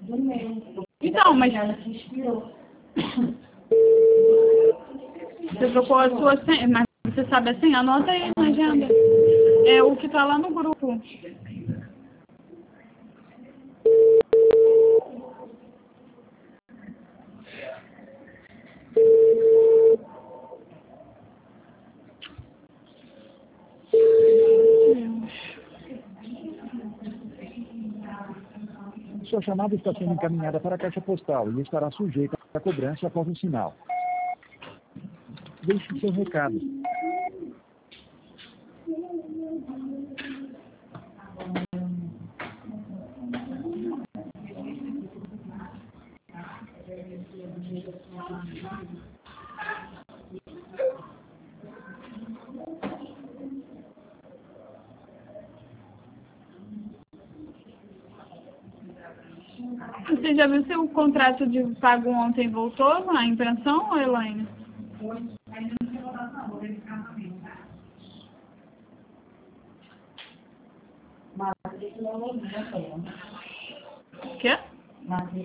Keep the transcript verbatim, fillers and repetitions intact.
do meu. Então, mas Ela que inspirou. você trocou a sua senha, mas você sabe assim? Anota aí na agenda. É o que tá lá no grupo. Sua chamada está sendo encaminhada para a caixa postal e estará sujeita a cobrança após o sinal. Deixe seu recado. Você já viu se o contrato de pago ontem voltou na impressão, Elaine? Ainda não tinha voltado, não. Vou verificar também. Mas isso não é o Quê? Mas